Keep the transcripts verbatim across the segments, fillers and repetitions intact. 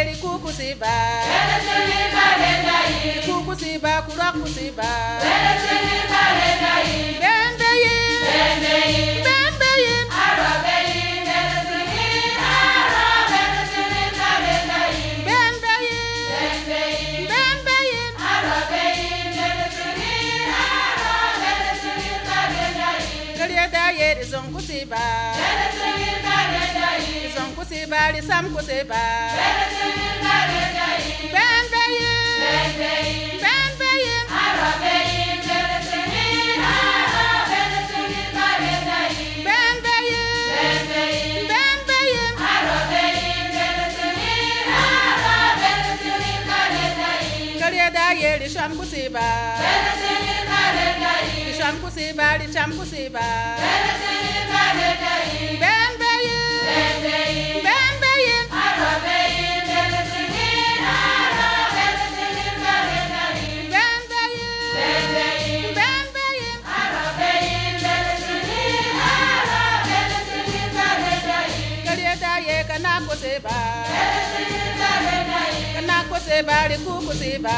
yeri kukusiba kukusiba kurakusiba bembeyin bembeyin Zon kusiba, zon kusiba, li sam kusiba. Ben beyin, ben beyin, arabeyin, ben beyin, ben beyin, ben beyin, arabeyin, kaliya da ye li sham kusiba, li sham kusiba, li cham kusiba. Ben beyin, ben beyin, ben beyin, arabeyin, ben beyin, ben beyin, ben beyin, arabeyin, kaliya da ye kana kusiba, kana kusiba, li kusiba.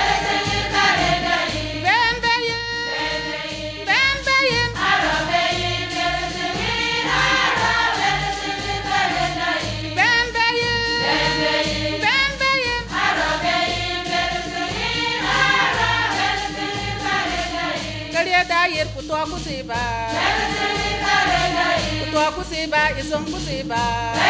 Ben beyin, ben beyin, arabeyin. Yer kutua kusiba, kutua kusiba, isong kusiba.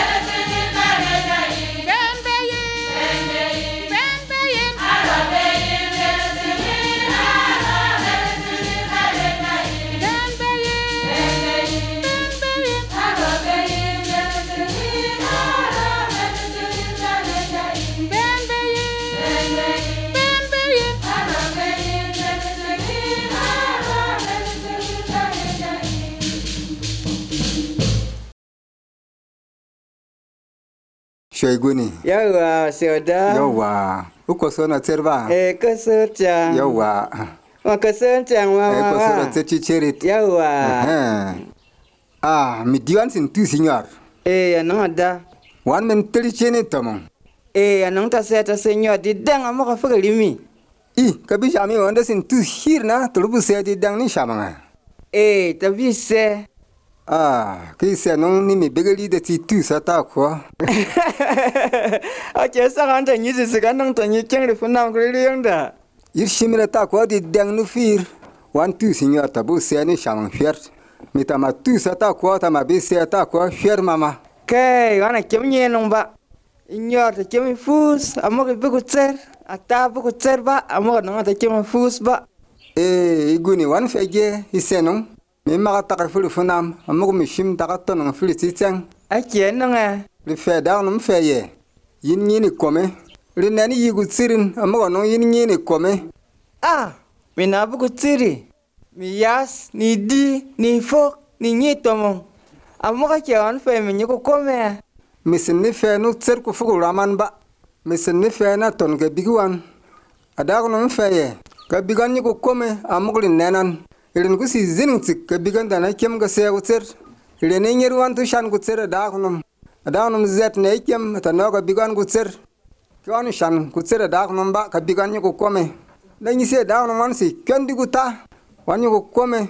Ben beyin, ben beyin, arabeyin, ben beyin, ben beyin, arabeyin, ben beyin, ben beyin, arabeyin. Shaiguni. Yawa, Sioda. Yawa. Uko sona tserva. Eh, kasocha. Yawa. Wa kasocha mama. Eh, uko sona tsechicherit. Yawa. Eh. Ah, mi diwan sin tu signor. Eh, anada. Wan men telichene tomo. Eh, anong seta senyor di dang amo ka fagalimi. I, kabi jami wanda sin tu hirna, tulubu se di dang ni shamanga. Eh, tabi se. Ah, kisa nong ni mi begali de ti tu sata kwa. Ache sa kan tanyi se kan nong tanyi cheng le funam kri yang da. Ir shimila ta kwa di dang nu fir. Wan tu signor tabu se ni shamang fier. Mi tama tu sata kwa tama bi se ta kwa fier mama. Kai, wana kem nye nong ba. Inyor te kem fus, amo ke buku tser, ata buku tser ba, amo nong te kem fus ba. Eh, iguni wan fege isenong. Mi maga takar fulu funam, amuk mi shim takato nang fulu titsang. Ache nong eh. Li fe dang num fe ye. Yin nyini kome. Li nani yigu tsirin, amuk nong yin nyini kome. Ah, mi na buku tsiri. Mi yas, ni di, ni fok, ni nyitomong. Amuk ache wan fe mi nyuko kome. Misin ni fe nu tser ku fuku raman ba. Misin ni fe na ton ke biguan. Adak num fe ye. Ka bigan nyuko kome, amuk li nenan. Irin ku si zining tsik ka bigan dana kem ka se ku tser. Irin ni nyer wan tu shan ku tser adak num. Adak num zet ne kem ta no ka bigan ku tser. Kwan shan ku tser adak num ba ka bigan nyuko kome. Da nyi se adak num wan si kwen di ku ta. Wan nyuko kome.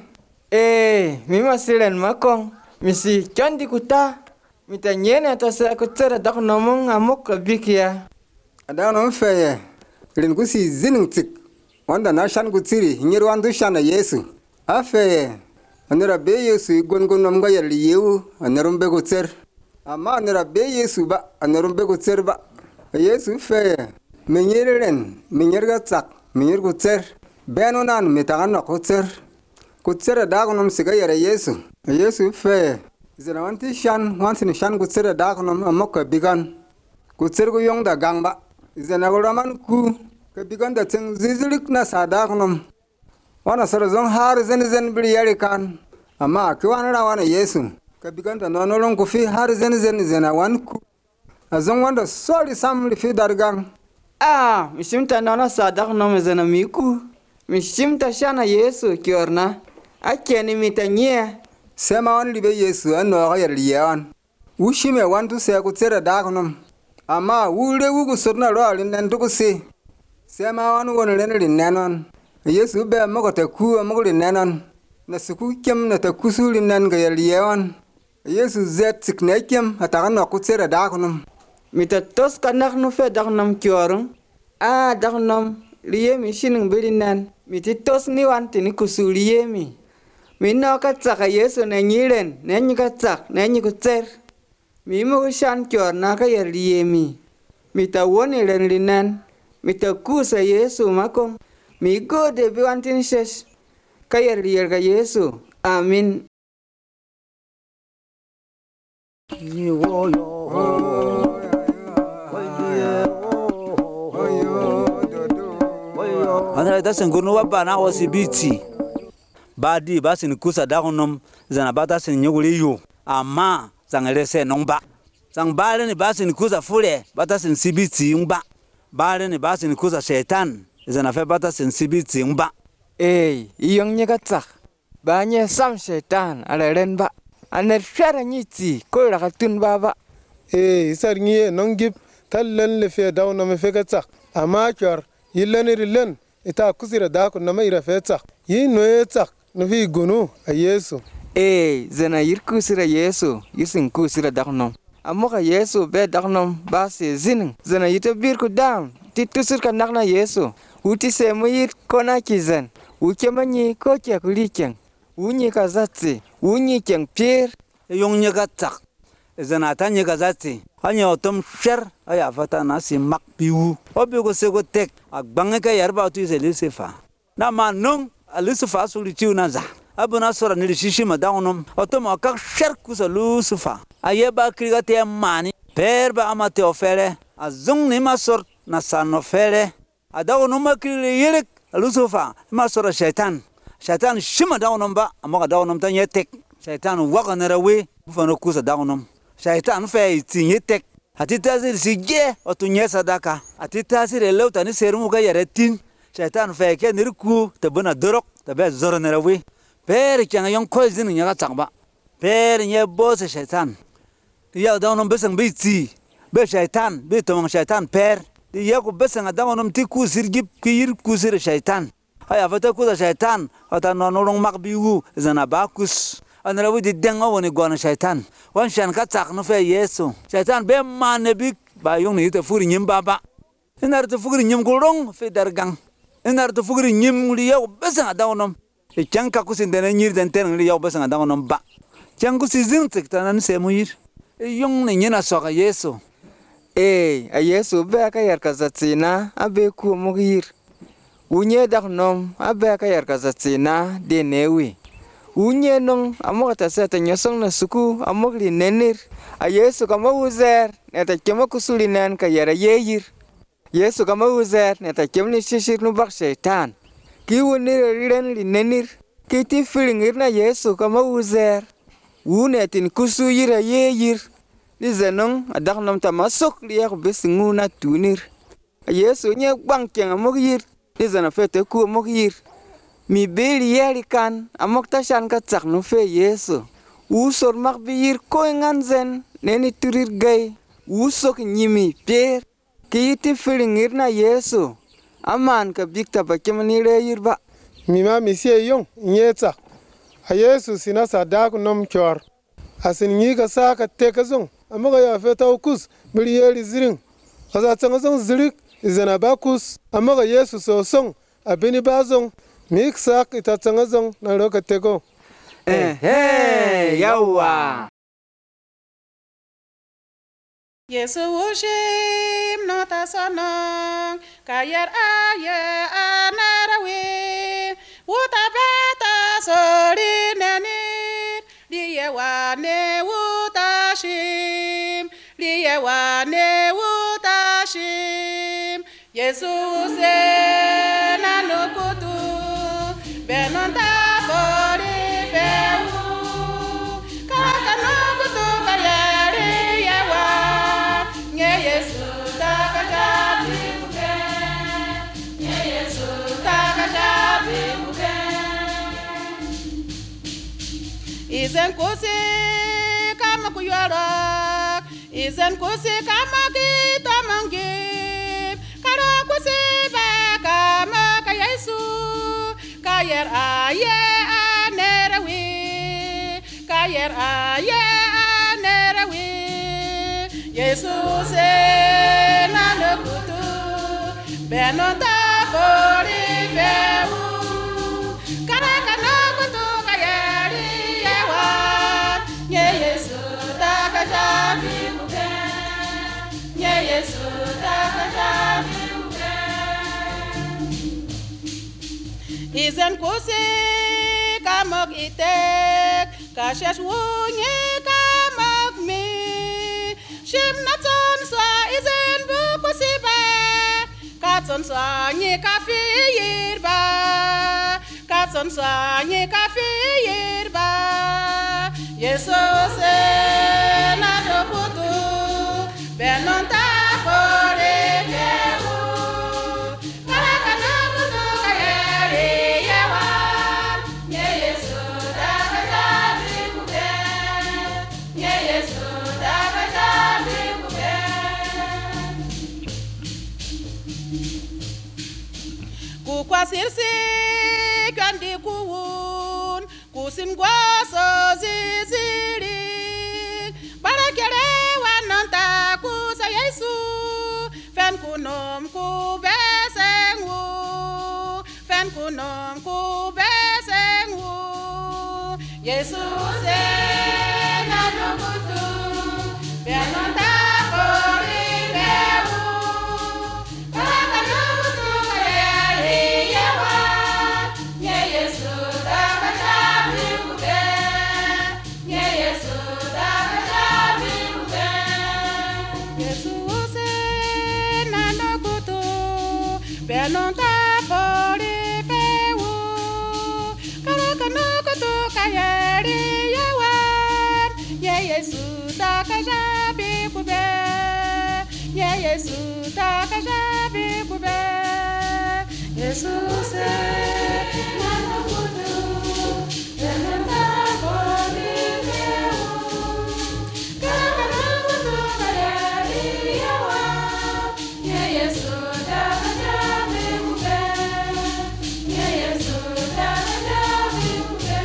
Eh, mi masilen makong. Mi si kwen di ku ta. Mi ta nyene ta se ku tser adak nomong amuk ka bikia. Adak num fe ye. Irin ku si zining tsik. Wanda na shan ku tsiri. Nyer wan tu shan na Yesu. Afe, anera be Yesu gon gon nom ga yali yewu, anerum be go tser. Ama anera be Yesu ba, anerum be go tser ba. Yesu fe, menyeren, menyer ga tsak, menyer go tser. Beno nan metagan na go tser. Go tser da go nom siga yare Yesu. Yesu fe, zera wanti shan, wanti shan go tser da go nom amoka bigan. Go tser go yong da gang ba. Zena go raman ku, ka bigan da tseng zizilik na sa da go nom. Wana sara zong har zen zen bili yari kan. Ama ki wana ra wana Yesu. Ka biganta no nolong ku fi har zen zen zena wan ku. Azong wanda soli sam li fi dargang. Ah, mishimta nona sadak no mezena miku. Mishimta shana Yesu kiorna. Ake ni mitanye. Sema wan libe Yesu an no ga yar liyan. Ushime wan tu se ku tsere dag nom. Ama wule wugu surna ro linen dukusi. Sema wan won len linenon. Yesu be mo ta ku mo linenon. Na suku kem na ta kusu linen ga yeliyon. Yesu zet siknekem atakan no kutsera dakunum. Mita tos kanak no fe dagnam kyorong. Ah dagnam liye mi shining belinan. Miti tos ni wanti ni kusu liye mi. Mi no ka tsaka Yesu na nyilen. Na nyika tsak na nyiku tser. Mi mo shan kyor na ka yer liye mi. Mita woni len linan. Mita kusa Yesu makong. Mi go de bi wanti ni shesh. Ka yer liyer ka Yesu. Amin. Andra ta sengurno wa bana wasibiti. Badi basin kusa dagonom zana bata sin nyuguli yo. Ama zangelese nomba. Sang bale ni basin kusa fule bata sin sibiti ngba. Bale ni basin kusa setan zana fe bata sin sibiti ngba. Eh, iyong nyaka tsak. Ba nye sam setan ala ren ba. Aner fera nyiti ko la katun baba. Eh, isar ngie nongip tallen le fe daw no me fe gatsak. Ama kyor yillen rillen ita kusira da ko no me ira fe tsak. Yi no tsak no vi gonu a Yesu. Eh, zana yir kusira Yesu, yisin kusira daknom. Amoka Yesu be daknom ba se zinin. Zana yita bir ku dam, ti tusir ka nakna Yesu. Uti se mo yit kona kizen. Uke manyi ko kya kulikeng. Unyi ka zatsi, unyi keng pier. Yong nyaka tsak. Zana ta nyaka zatsi. Anya otom sher aya fata na si mak piwu. Obi ko se ko tek agbange ka yarba tu se lisifa. Na manong alisifa suli chiu na za. Abuna sora ni shishi madangonom. Otom akak sher kusa lusifa. Ayeba kriga te mani. Perba amate ofere. Azung ni masor na sanofere. Adagonom makri yelek lusifa. Masora shaitan. Shaitan shima dawonom ba amoka dawonom tan yetek. Shaitan waka narawe bufano kusa dawonom. Shaitan fe itinye tek. Atita zir sige otunye sadaka. Atita zir elew tani serumu ka yaretin. Shaitan fe ke nirku tabuna dorok tabe zoro narawe. Per kyanga yon koy zin nyaga tsangba. Per nye boss shaitan. Ya dawonom besang biti. Be shaitan, be tomang shaitan per. Ya ko besang dawonom ti ku sirgip ki yir ku sir shaitan. Ay afata kuza shaitan ata nonorong makbiwu zana bakus anara widi denga woni gona shaitan wan shan ka tak no fe Yesu shaitan be manebik ba yung ni te furi nyim baba inar te furi nyim golong fe dargang inar te furi nyim li yaw besa dawonom e chanka kusin dena nyir den ten li yaw besa dawonom ba chanku sizin tek tanan se muyir e yung ni nyina soka Yesu Eh, a Yesu be ka yar ka zatsina abe ku mugir. Unye daknom abe ka yar ka zatsina de newi. Unye nong amokata seta nyosong na suku amokli nenir. A Yesu kama uzer neta kema kusulinan ka yara yeyir. Yesu kama uzer neta kemni shishir nu bak shaitan. Ki wonir riren li nenir. Ki ti filingir na Yesu kama uzer. Unetin kusu yira yeyir. Li zenong adaknom tamasok liyak besingu na tunir. A Yesu nye bang keng amokir. Li zena fete ku amokir. Mi beli yeri kan amok tashan ka tsak no fe Yesu. Usor mak biyir ko nganzen neni turir gay. Usok nyimi pier. Ki iti filingir na Yesu. Aman ka bikta pa kemanire yirba. Mima misie yong nye tsak. A Yesu sina sadak nom kyor. Asin nyi ka sa ka teka zong. Amoga ya feta ukus bili yeri ziring. Asa tsanga zong zirik izena bakus. Amoga Yesu so song abini bazong. Mik sak ita tsanga zong na loka teko. Eh, hey, yawa. Yesu ushim nota sonong kayar aye anarawe wuta beta sori nenit liye wane wuta shim liye wane wuta shim Yesu se nanukutu benonta bori feu kakanukutu kayari yawa nye Yesu takajabi muke nye Yesu takajabi muke izen kusi kama kuyara izen kusi kama kita wonge kara kusiba kama ka Yesu kayer aye anerawi kayer aye anerawi Yesu se na le kutu benota fori feu kara kana kutu kayeri yewa nye Yesu takajabi muke nye Yesu takajabi muke izen kusi kamok itek kashes wunye kamok mi shim naton swa izen bukusi ba katson swa nye kafi yirba katson swa nye kafi yirba Jesus na dokutu benonta fore feu karaka dokutu kayeri yewa nye Yesu dakajabi kuke nye Yesu dakajabi kuke kukwasirsi kandi kuwun kusim gwaso ziziri barakere wananta kusa Yesu fen kunom kubesengu fen kunom kubesengu Yesu se na dokutu benonta fori feu karaka dokutu kayeri yewa nye Yesu dakajabi kuke nye Yesu dakajabi kuke Yesu se na dokutu benonta fori feu karaka dokutu kayeri yewa nye Yesu dakajabi kuke nye Yesu dakajabi kuke Yesu se na dokutu benonta fori feu karaka dokutu kayeri yewa nye Yesu dakajabi kuke nye Yesu dakajabi kuke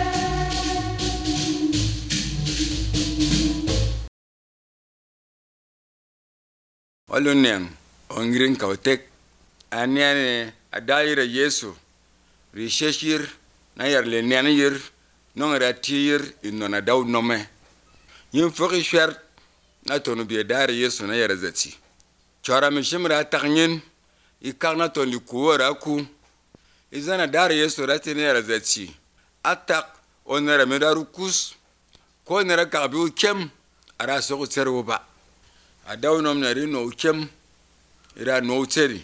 Olunen ongrin kautek aniane adaira Yesu risheshir na yarle nenir nongara tiyir inona daw nome yin foki shwer na tonu bi daira Yesu na yara zati chora mishimra taknyin ikagna ton likuwara ku izana daira Yesu rati na yara zati atak onara medaru kus ko nara kabi ukem ara soku tserwo ba adaw nom na rino ukem ira no tseri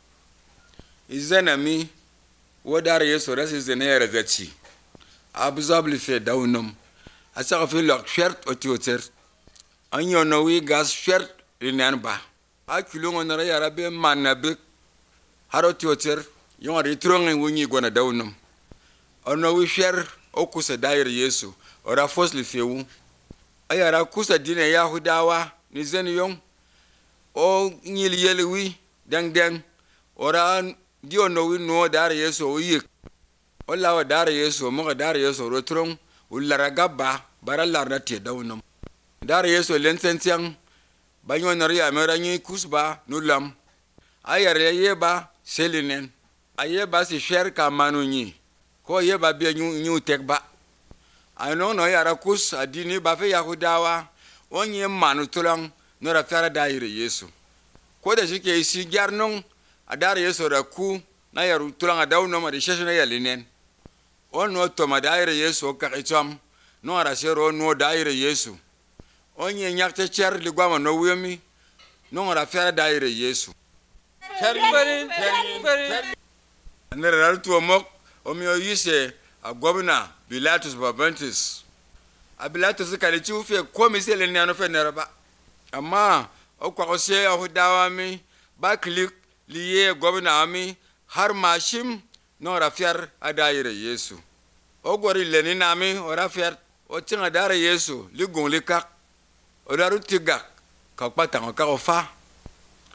izana mi wodar Yesu rasi zenera zati abzabli fe dawnom asa fe lok shirt otioter anyo no wi gas shirt rinan ba akilongo na yara be manabe harotioter yon ritrongen wunyi gona dawnom ono wi sher okusa dair Yesu ora fosli fewu ayara kusa dine yahudawa ni zen yong o nyil yelwi dang dang ora dio no wi no dar Yesu o yik o lawa dar Yesu mo dar Yesu rotron ulara gabba bara larna te dawnom dar Yesu lensentiang banyo na ria mera nyi kusba nulam ayare yeba selinen ayeba si sher ka manu nyi ko yeba be nyu nyu tekba ano no yara kus adini ba fe yahudawa onye manu tulang nora fara daire Yesu ko da shike isi jarnon adare Yesu da ku na yaru tulang adaw no ma de shesho na yalinen ono to ma daire Yesu ka itom no ara sero no daire Yesu onye nyakte cher li gwama no wemi no ara fara daire Yesu Terbari, terbari. nere raltu mok o mi o yise a gobna Pilatus Babantis a Pilatus ka le ci ufe ko mi se le nyano fe neraba amma o ko se o dawami ba klik liye gobna ami har mashim no rafiar adaire Yesu o gori le ni nami o rafiar o tinga dare Yesu li gonli kak o daru tigak ka patanga ka o fa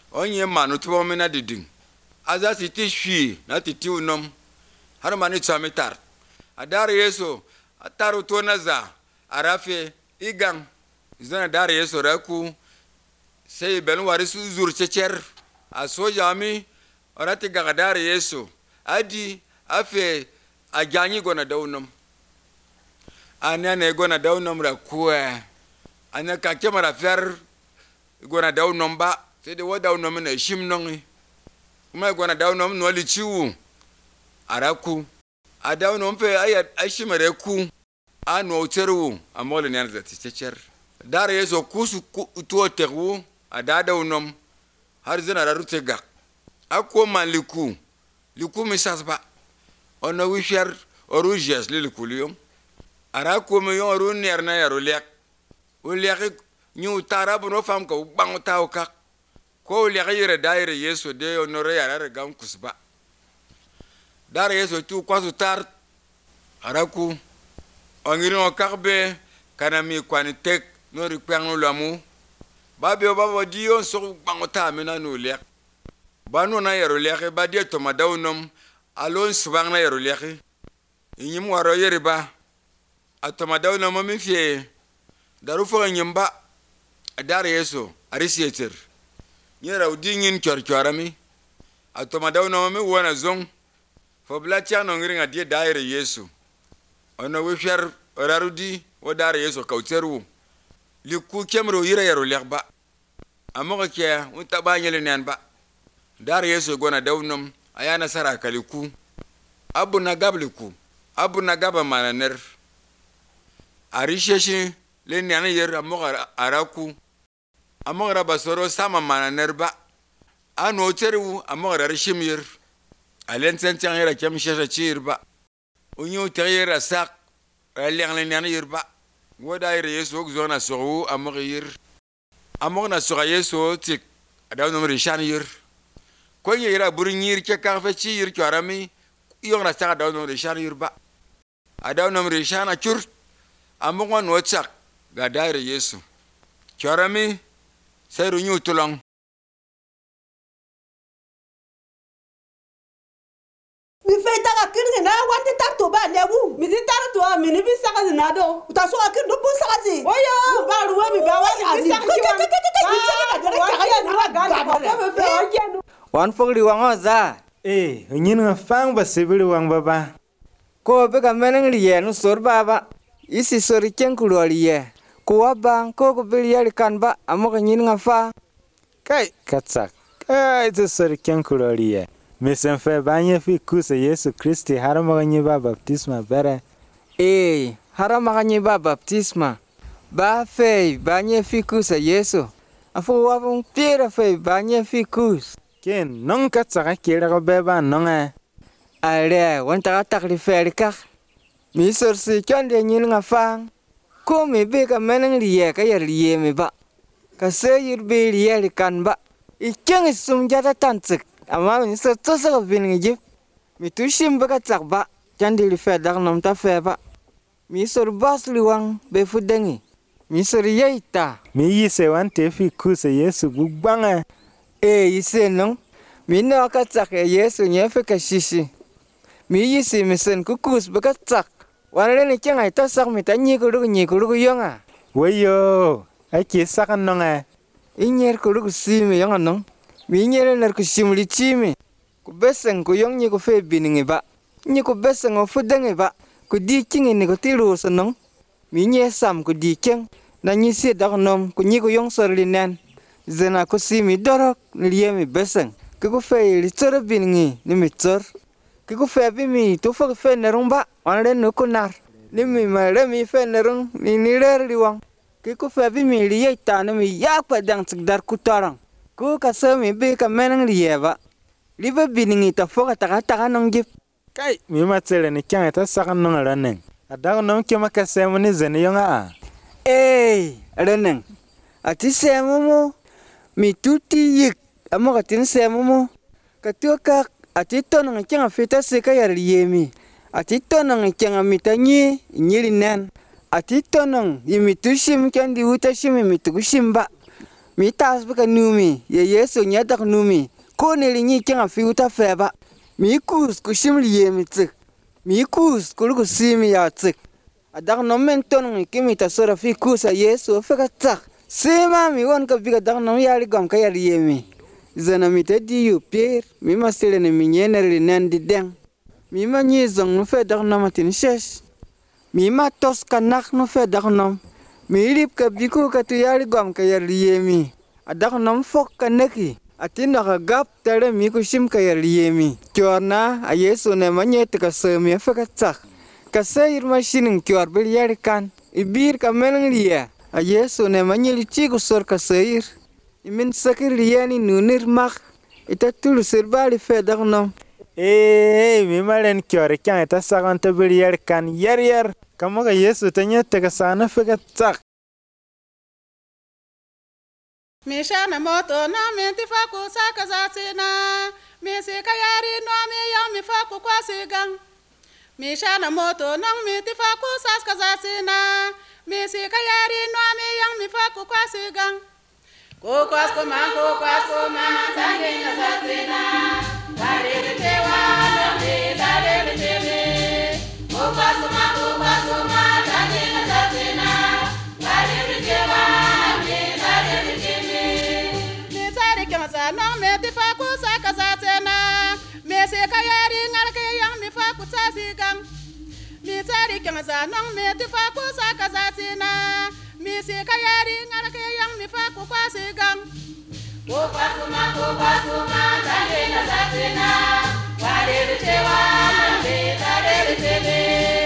onye manu tubo mena diding aza siti shui na titi unom har mani tsamitar adar yeso ataru to naza arafe igang zana dar yeso raku sai ben warisu zur checher a soja mi orati gaga dar yeso adi afe ajanyi gona daunom anya ne gona daunom ra kuwa anya ka kemara fer gona daunom ba sai de wada daunom na shim nongi kuma gona daunom no lichiwu araku a daunom fe ayat ashimare ku anu oteru amole ne za tichecher dar yeso kusu to teru ada daunom har zana rarute gak akko maliku liku misasba ono wisher orujes lilikulium ara ko me yon ru ner na yaro lek o lek nyu tarabu no fam ko bang taw kak ko lek yere daire yeso de onore yara gam kusba dar yeso tu kwasu tar ara ku ongiri o kakbe kana mi kwani tek no ri kwang lamu babe o babo dio so bang ta me na no lek banu na yaro lek ba de to madawnom alon subang na yaro lek inyim waro yere ba atoma dawna mami fie daru fo nyimba dar yeso arisieter nyera udingin chorchorami atoma dawna mami wona zong fo blacha no ngiringa die daire yeso ono wisher orarudi wo dar yeso kauteru liku kemro yira yaro lekba amoga ke unta banyele nan ba dar yeso gona dawnom ayana sara kaliku abu na gabliku abu na gaba mananer arisheshi le nyana yer amoga araku amoga basoro sama mananer ba anu teru amoga rishim yer alen sentang yer kem shesha chir ba unyu tayera sak aleng le nyana yer ba woda yer yeso zona so amoga yer amoga na so yeso tik adaw no rishan yer ko yera burinyir ke ka fa chi yer kwarami yona sak adaw no rishan yer ba adaw no rishan a chur amongo no tsak ga daire yesu kyorami seru nyutulong mi feita ka kirni na wanti tarto ba lebu mi di tarto a mi ni bi saka na do ta so akir do bu saka ji oyo ba ruwa mi ba wa ni bi saka ki wa wan fogri wangoza eh nyin nga fang ba sibiri wang baba ko be ka meneng riye no sor baba isi sori kenkuloliye kuwa bang ko ko biliyali kanba amoka nyin nga fa kai katsak kai to sori kenkuloliye mesen fe banye fi kusa Yesu Kristi harama nyi ba baptisma bere eh harama nyi ba baptisma ba fe banye fi kusa Yesu afu wabung pira fe banye fi kus ken non katsaka kira ko beba nonga ale wanta takli fe kak mi sorsi kyande nyin nga fang ko mi be ka meneng riye ka yar riye mi ba ka se yir be riye ri kan ba ikyang sum jata tantsik ama mi so to so bin ngi mi tu shim ba ka tsak ba kyande ri fe dak nom ta fe ba mi sor bas liwang be fudengi mi sor yeita mi yise wante fi kusa Yesu gugbanga e yise non mi no ka tsak e Yesu nyefe ka shishi mi yise mi sen kukus ba ka tsak wanale ni kyang ai ta sak mi ta nyi ko ru nyi ko ru yonga wayo ake sakan nonga inyer ko ru si mi yonga non mi nyer ner ko simli chimi ko besen ko yong nyi ko fe biningi ba nyi ko besen o fudengi ba ko di kingi ni ko tiru so non mi nye sam ko di keng na nyi si dak nom ko nyi ko yong sorli nen zena ko si mi dorok ni liye mi besen ko ko fe li tsoro biningi ni mi tsor ko fe bi mi to fo fe nerung ba wanale no kunar ni mi mare mi fe nerung ni ni rer liwang ko fe bi mi liye ta ni mi ya kwa dang tsik dar kutarang ko ka se mi be ka menang liye ba li ba biningi ta fo ka ta ta nong gip kai mi ma tsere ni kyang ta sakan nong ranen adago nom ke ma ka se mo ni zen yonga eh ranen ati se mo mo mi tuti yik amo ka tin se mo mo ka tu ka ati tonang kyang fita se ka yar yemi ati tonang kyang mitanyi nyiri nen ati tonang yimi tushim kyandi uta shimi mitushimba Mi tas bika numi, ye Yesu nyadak numi. Ko neli nyi kenga fi uta feba. Mi kus kushim liye mi tsik. Mi kus kulu kusimi ya tsik. Adak nom men tonong kimi tasora fi kusa Yesu feka tsak. Sema mi won ka bika dak nom yali gam ka yali yemi. Zana mi te di yu pier, mi masile ne mi nyeneri nendi deng. Mi ma nyizong no fe dak nom atin shesh. Mi ma tos kanak no fe dak nom. Mi lip ka biku ka tu yali gam ka yali yemi. Adak nom fok ka neki. Atin ka gap tere mi kushim ka yali yemi. Kiorna a Yesu ne manyete ka semi feka tsak. Ka sayir mashinin kior bil yali kan. Ibir ka menang liya. A Yesu ne manyeli chiku sor ka sayir. Imin sakir liyani nunir mak. Ita tulu sirbali fe dak nom. Eh, mi malen kior kyang ita sakan te bil yali kan yar yar. Kamo ka Yesu te nyete ka sana feka tsak. Mishana moto na menti faku saka zatina. Misi kayari no mi yang mi faku kwa sigang. Mishana moto na menti faku saka zatina. Misi kayari no mi yang mi faku kwa sigang. Kokwas koma kokwas koma tangi na zatina. Dare tewa no mi dare tewe. Kokwas koma kokwas koma tangi na zatina. Dare tewa mi dare tewe. No me ti fa ku sa ka sa tena me se ka yari ngal ke yang mi fa ku sa sigang mi tari ke sa no me ti fa ku sa ka sa tena mi se ka yari ngal ke yang mi fa ku kwa sigang ko pa ku ma ko pa ku ma tani na sa tena wa de te wa na me ta de te me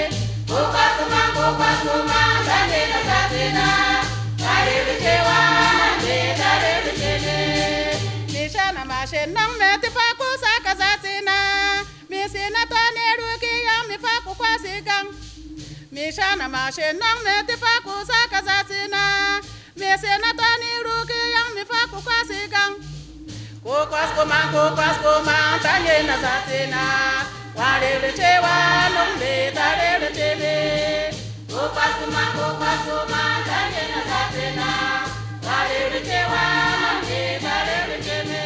ko pa ku ma ko pa ku ma tani na sa tena wa de te wa na me ta de te me Mishana mashe nang me ti fa ku sa ka sa tina. Misina to ne ruki yang mi fa ku kwa sigang. Mishana mashe nang me ti fa ku sa ka sa tina. Misina to ne ruki yang mi fa ku kwa sigang. Ku kwas ku ma ku kwas ku ma ta ye na sa tina. Wa de le che wa nong me ta de le che me. Ku kwas ku ma ku kwas ku ma ta ye na sa tina. Wa de le che wa nong me ta de le che me.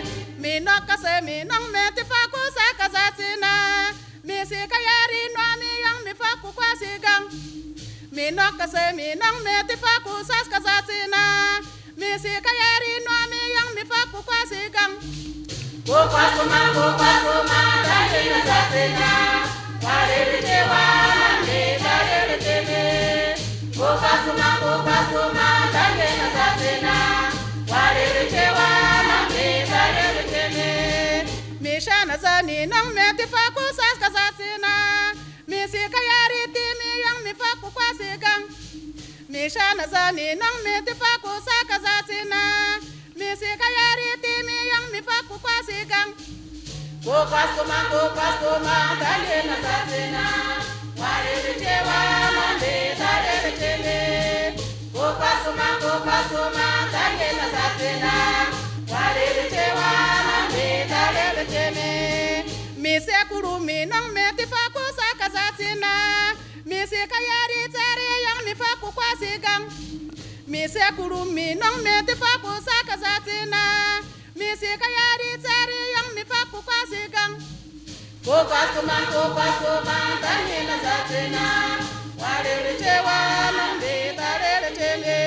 Mi no ka se mi nong me ti fa ku sa ka sa sina. Mi si ka yari no mi yang mi fa ku kwa sigang. Mi no ka se mi nong me ti fa ku sa ka sa sina. Mi si ka yari no mi yang mi fa ku kwa sigang. Ku kwa ku ma ku kwa ku ma ta ye na sa sina. Wa de le che wa na me ta de le che me. Ku kwa ku ma ku kwa ku ma ta ye na sa sina. Wa de le che wa na me ta de le che me. Mishana zani nang me ti fa ku sa ka sa sina. Mi si ka yari ti mi yang mi fa ku kwa sigang. Mishana zani nang me ti fa ku sa ka sa sina. Mi si ka yari ti mi yang mi fa ku kwa sigang. Ku kwas ku ma ku kwas ku ma ta ye na sa sina. Wa de le che wa na me ta de le che me. Ku kwas ku ma ku kwas ku ma ta ye na sa sina. Wa de le che wa na me ta de le che me. Mi se kuru mi nang me ti fa ku sa ka sa sina. Mi se ka yari tare yang mi fa ku kwa sigang. Mi se kuru mi nang me ti fa ku sa ka sa sina. Mi se ka yari tare yang mi fa ku kwa sigang. Ku kwas ku ma ku kwas ku ma ta ye na sa sina. Wa de le che wa nang me ta de le che me.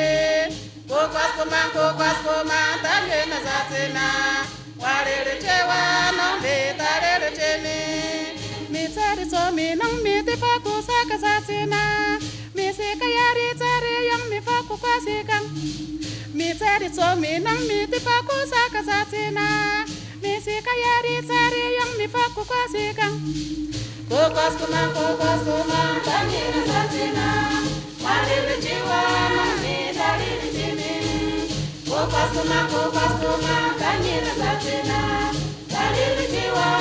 Ku kwas ku ma ku kwas ku ma ta ye na sa sina. Wa de le che wa nang me ta de le che me. Mi tari so mi nang mi ti fa ku sa ka sa sina. Mi se ka yari tare yang mi fa ku kwa sigang. Mi tari so mi nang mi ti fa ku sa ka sa sina. Mi se ka yari tare yang mi fa ku kwa sigang. Ku kwas ku ma ku kwas ku ma ta ye na sa sina. Wa de le che wa nang me ta de le che me. Ku kwas ku ma ku kwas ku ma ta ye na sa sina. Ta de le che wa